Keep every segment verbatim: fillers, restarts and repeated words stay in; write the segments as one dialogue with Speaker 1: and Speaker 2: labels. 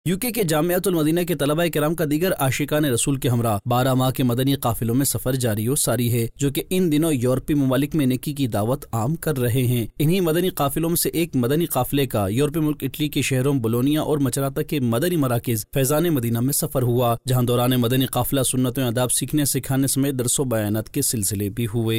Speaker 1: You کے کے جامعۃ المدینہ کے طلبہ کرام کا دیگر عاشقان رسول کے ہمراہ بارہ ماہ کے مدنی قافلوں میں سفر جاری و ساری ہے، جو کہ ان دنوں یورپی ممالک میں نیکی کی دعوت عام کر رہے ہیں۔ انہی مدنی قافلوں میں سے ایک مدنی قافلے کا یورپی ملک اٹلی کے شہروں بولونیا اور مچراتا کے مدنی مراکز فیضان مدینہ میں سفر ہوا، جہاں دوران مدنی قافلہ سنت و آداب سیکھنے سکھانے سمیت درس و بیانات کے سلسلے بھی ہوئے۔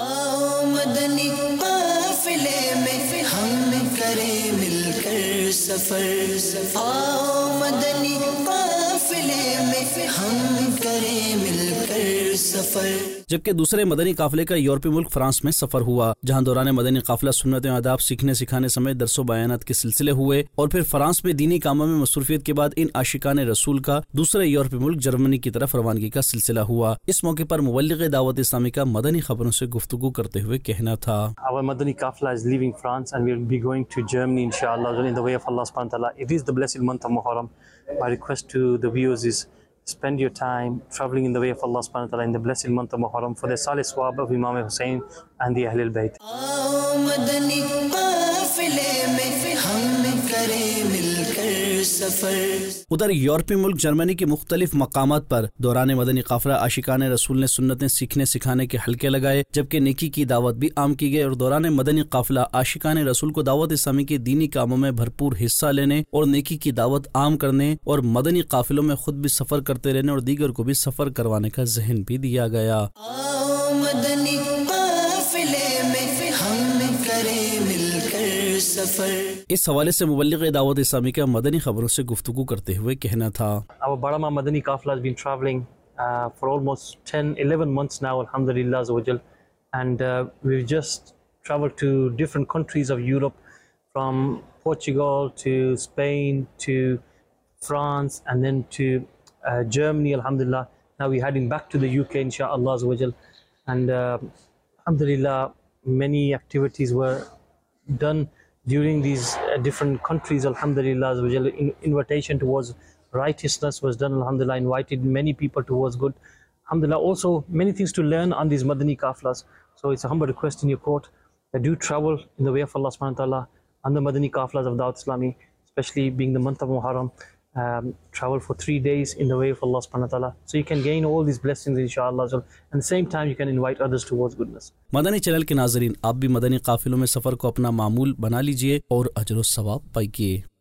Speaker 2: مدنی قافلے میں ہم کریں مل کر سفر، آؤ مدنی قافلے میں ہم کریں مل کر سفر۔
Speaker 1: جبکہ دوسرے مدنی قافلے کا یورپی ملک فرانس میں سفر ہوا، جہاں دوران مدنی قافلہ سنت و آداب سیکھنے سکھانے سمیت درس و بیانات کے سلسلے ہوئے، اور پھر فرانس میں دینی کاموں میں مصروفیت کے بعد ان عاشقان رسول کا دوسرے یورپی ملک جرمنی کی طرف روانگی کا سلسلہ ہوا۔ اس موقع پر مبلغ دعوت اسلامی کا مدنی خبروں سے گفتگو کرتے ہوئے کہنا تھا:
Speaker 3: Our Madani Qafla is leaving France and we'll be going to Germany inshallah in the way of Allah subhanahu wa ta'ala. It is the blessed month of Muharram. My request to the viewers is spend your time traveling in the way of Allah subhanahu wa ta'ala in the blessed month of Muharram for the salih swab of Imam Hussain and the Ahlul Bayt.
Speaker 2: مدنی قافلے میں ہم کریں مل کر سفر۔
Speaker 1: ادھر یورپی ملک جرمنی کے مختلف مقامات پر دوران مدنی قافلہ عاشقان رسول نے سنتیں سیکھنے سکھانے کے حلقے لگائے، جبکہ نیکی کی دعوت بھی عام کی گئی، اور دوران مدنی قافلہ عاشقان رسول کو دعوت اسلامی کے دینی کاموں میں بھرپور حصہ لینے اور نیکی کی دعوت عام کرنے اور مدنی قافلوں میں خود بھی سفر کرتے رہنے اور دیگر کو بھی سفر کروانے کا ذہن بھی دیا گیا۔
Speaker 2: مدنی قافلے میں ہم کریں مل کر سفر۔
Speaker 1: اس حوالے سے مبلغ دعوت اسلامی کا مدنی خبروں سے گفتگو کرتے ہوئے کہنا تھا:
Speaker 3: Our Barama Madani Qafla has been traveling uh, for almost ten, eleven months now, alhamdulillah azza wa jal, and uh, we've just traveled to different countries of Europe, from Portugal to Spain to France and then to uh, Germany, alhamdulillah. Now we're heading back to the U K inshallah azza wa jal, and uh, alhamdulillah many activities were done during these uh, different countries, alhamdulillah azza wa jal. In, invitation towards righteousness was done, alhamdulillah, invited many people towards good, alhamdulillah. Also many things to learn on these Madani Qaflas, so it's a humble request in your court that do travel in the way of Allah subhanahu wa ta'ala on the Madani Qaflas of Dawat Islami, especially being the month of Muharram. Um, travel for three days in the way of Allah subhanahu wa ta'ala, so you can gain all these blessings inshallah, and at the same time you can invite others towards goodness.
Speaker 1: Madani channel کے ناظرین، آپ بھی مدنی قافلوں میں سفر کو اپنا معمول بنا لیجئے اور اجر و ثواب پائیے۔